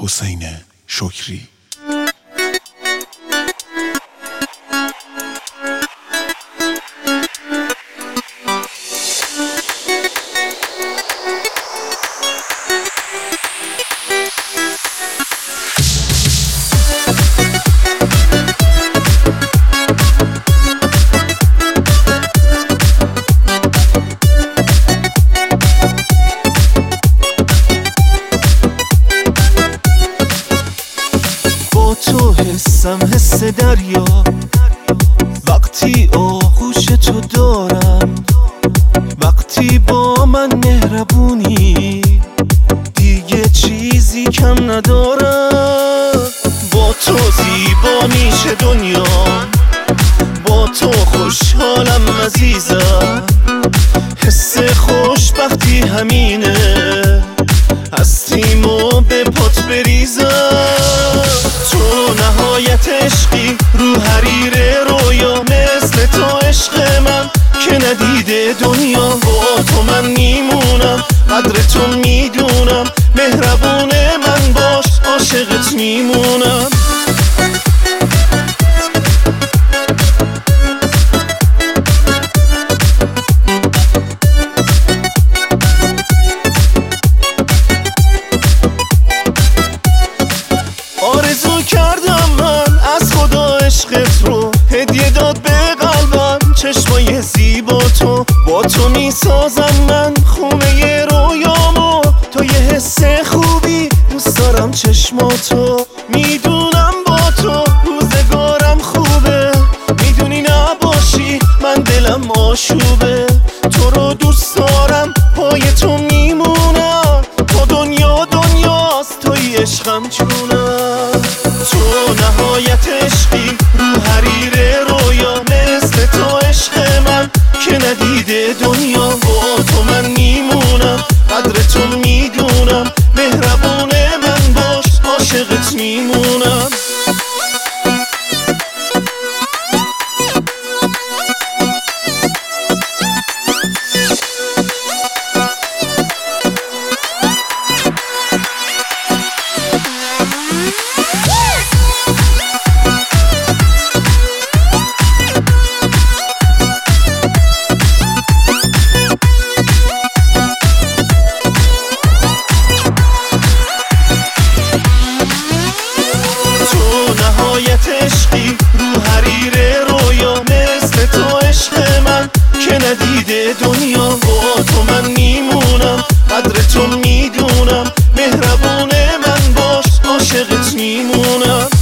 حسین شکری. تو حسم حس دریا، وقتی آغوش تو دارم، وقتی با من مهربونی دیگه چیزی کم ندارم. با تو زیبا میشه دنیا، با تو خوشحالم عزیزم. حس خوشبختی همینه، هستیم و به پات بریزم. تو نهایت عشقی رو حریر رویا، مثل تو عشق من که ندیده دنیا. با تو من میمونم، قدر تو میدونم، مهربون من باش، عاشقت میمونم. آرزو کردم من از خدا عشقت رو هدیه داد به قلبم، چشمای زیبا تو با تو میسازم من خونه رویامو. تو یه حس خوبی دوست دارم چشماتو، میدونم با تو روزگارم خوبه، میدونی نباشی من دلم آشوبه. تو رو دوست دارم، پای تو میمونم، تا دنیا دنیاست توی عشقم جونم. تو نهایت عشقی رو حریر رویا، مثل تو عشق من که ندیده دنیا. با تو من میمونم، قدر تو میدونم، مهربون من باش، عاشقت میمونم. نهایت عشقی رو حریر رویا، مثل تو عشق من که ندیده دنیا. با تو من میمونم، قدر تو میدونم، مهربون من باش، عاشقت میمونم.